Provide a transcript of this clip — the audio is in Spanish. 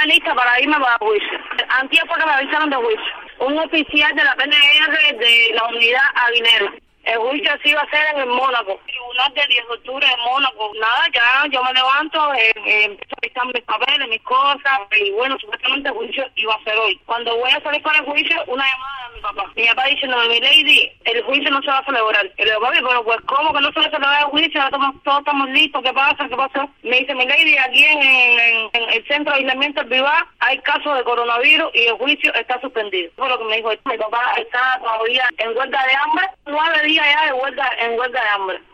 lista para irme para el juicio. Antier fue que me avisaron de juicio. Un oficial de la PNR de la unidad Aguinero. El juicio sí va a ser en el Mónaco, tribunal del 10 de octubre de Mónaco. Nada, ya yo me levanto, empiezo a revisar mis papeles, mis cosas, y bueno, supuestamente el juicio iba a ser hoy. Cuando voy a salir para el juicio, una llamada de mi papá. Mi papá diciéndome, mi lady, el juicio no se va a celebrar. Y le digo, papi, pero pues, ¿cómo que no se va a celebrar el juicio? Ya todos estamos listos, ¿qué pasa? ¿Qué pasó? Me dice, mi lady, aquí en el centro de aislamiento del Vivar hay casos de coronavirus y el juicio está suspendido. Fue lo que me dijo. Mi papá está todavía en huelga de hambre, 9 días ya de huelga, en huelga de hambre.